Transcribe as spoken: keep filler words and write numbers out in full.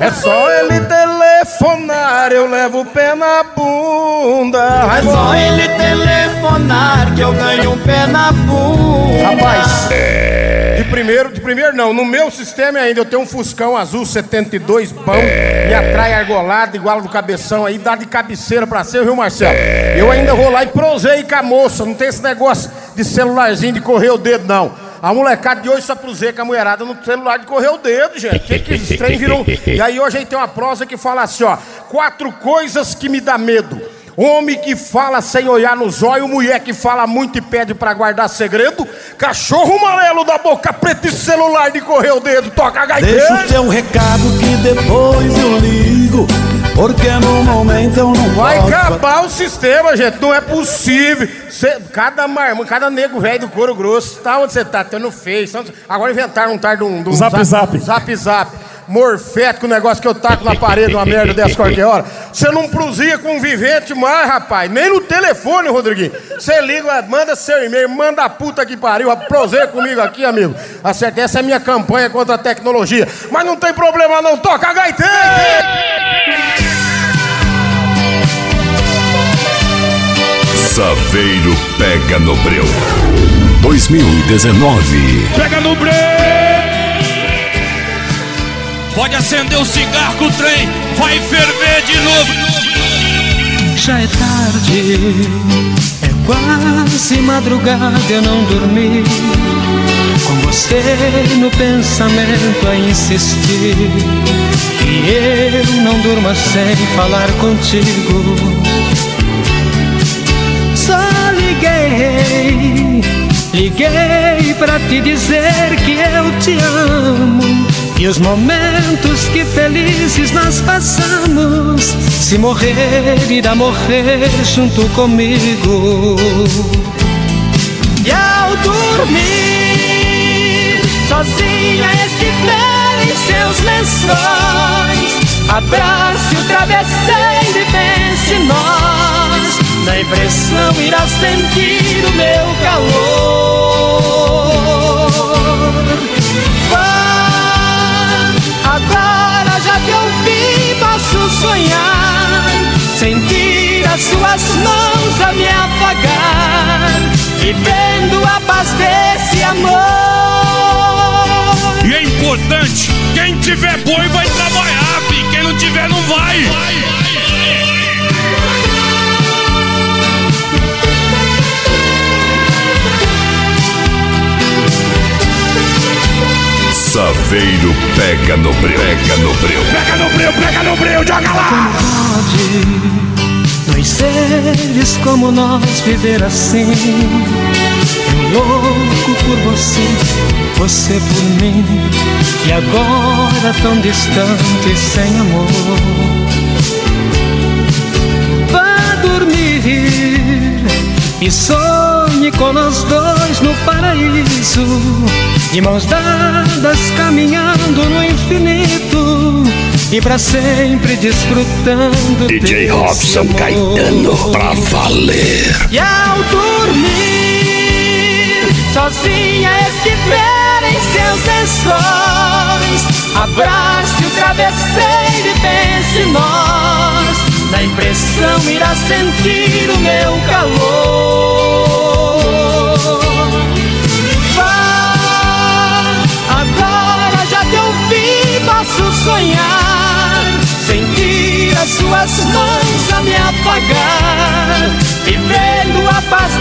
É só ele telefonar, eu levo o pé na bunda. É só ele telefonar que eu ganho um pé na bunda. Rapaz, de primeiro, de primeiro não, no meu sistema ainda eu tenho um Fuscão azul setenta e dois bom, me atrai argolado, igual do cabeção aí, dá de cabeceira pra ser, viu, Marcelo? Eu ainda vou lá e prosei com a moça, não tem esse negócio de celularzinho de correr o dedo, não. A molecada de hoje só prosei com a mulherada no celular de correr o dedo, gente. Que que esse trem virou? E aí hoje a gente tem uma prosa que fala assim, ó: quatro coisas que me dá medo. Homem que fala sem olhar nos olhos, mulher que fala muito e pede pra guardar segredo, cachorro amarelo da boca preta e celular de correr o dedo. Toca a gaiteira. Deixa o seu recado que depois eu ligo, porque no momento eu não vai posso. acabar o sistema, gente, não é possível. Cê, cada marmão, cada nego velho do couro grosso, tá onde você tá? Tendo Face. Agora inventaram um tar de um, de um zap, zap. Zap zap. Morfético, o negócio que eu taco na parede, uma merda dessa qualquer hora. Você não prosia com um vivente mais, rapaz. Nem no telefone, Rodriguinho. Você liga, manda seu e-mail, manda a puta que pariu. Proseia comigo aqui, amigo. Acerta, essa é a minha campanha contra a tecnologia. Mas não tem problema não, toca a gaiteira! Saveiro pega no breu. dois mil e dezenove. Pega no breu! Pode acender o cigarro que o trem vai ferver de novo. Já é tarde, é quase madrugada, eu não dormi. Com você no pensamento a insistir, que eu não durma sem falar contigo. Só liguei, liguei pra te dizer que eu te amo. E os momentos que felizes nós passamos, se morrer, irá morrer junto comigo. E ao dormir, sozinha estiver em seus lençóis, abrace o travesseiro e pense em nós. Na impressão irá sentir o meu calor. Agora já te ouvi, posso sonhar, sentir as suas mãos a me afagar, vivendo a paz desse amor. E é importante, quem tiver boi vai trabalhar, filho. Quem não tiver não vai. Saveiro pega no breu, pega no breu, pega no breu, pega no breu, joga lá! Como pode dois seres como nós viver assim? Eu louco por você, você por mim, e agora tão distante, sem amor. Vá dormir e sonhe com nós dois no paraíso, de mãos dadas caminhando no infinito, e pra sempre desfrutando D J Robson Caetano pra valer. E ao dormir, sozinha estiver em seus lençóis, abrace o travesseiro e pense em nós. Na impressão irá sentir o meu calor. Agora já te ouvi, posso sonhar, sentir as suas mãos a me apagar, vivendo a paz